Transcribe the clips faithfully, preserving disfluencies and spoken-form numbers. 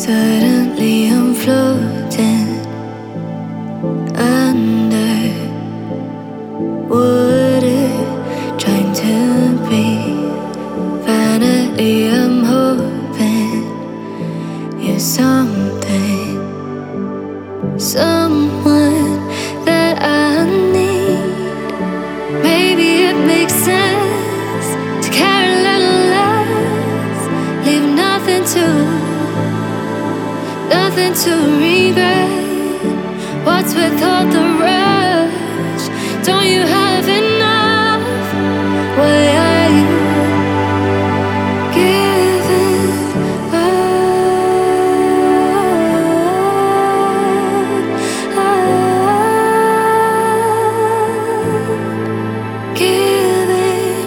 Suddenly I'm floating under water, trying to breathe. Finally I'm hoping you're something, someone that I need. Maybe it makes sense to care a little less, leave nothing to Nothing to regret. What's with all the rush? Don't you have enough? Why are you giving up? Giving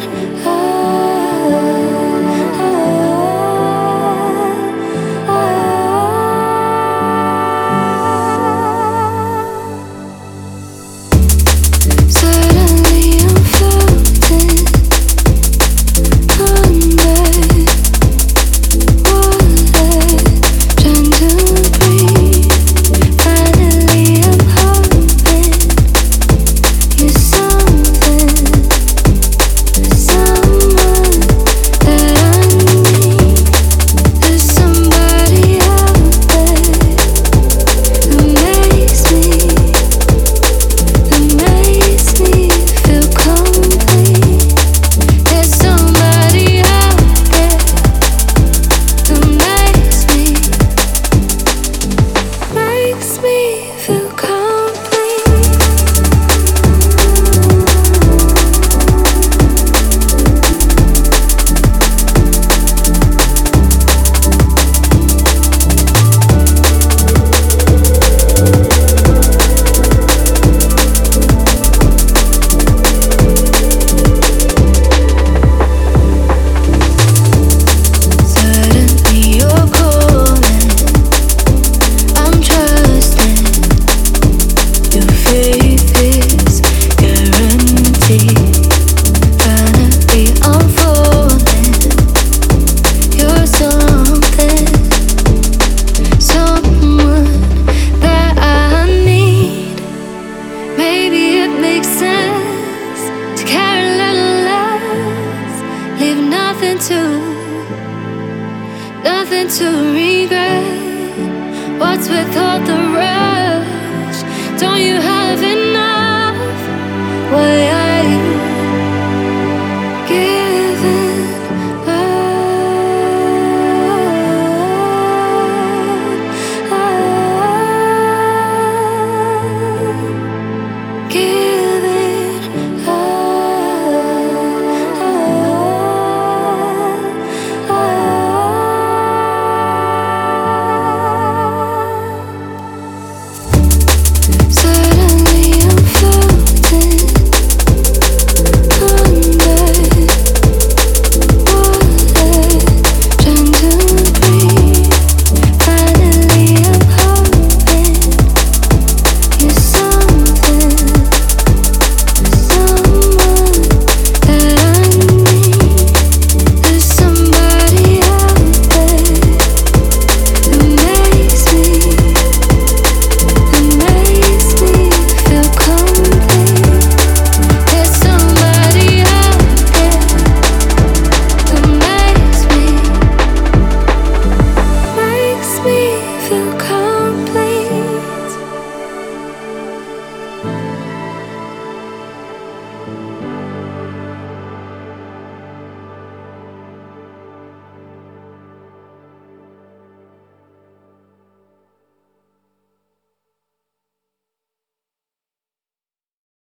Nothing to regret. What's with all the rush? Don't you have enough? Why are you giving up? Giving up. So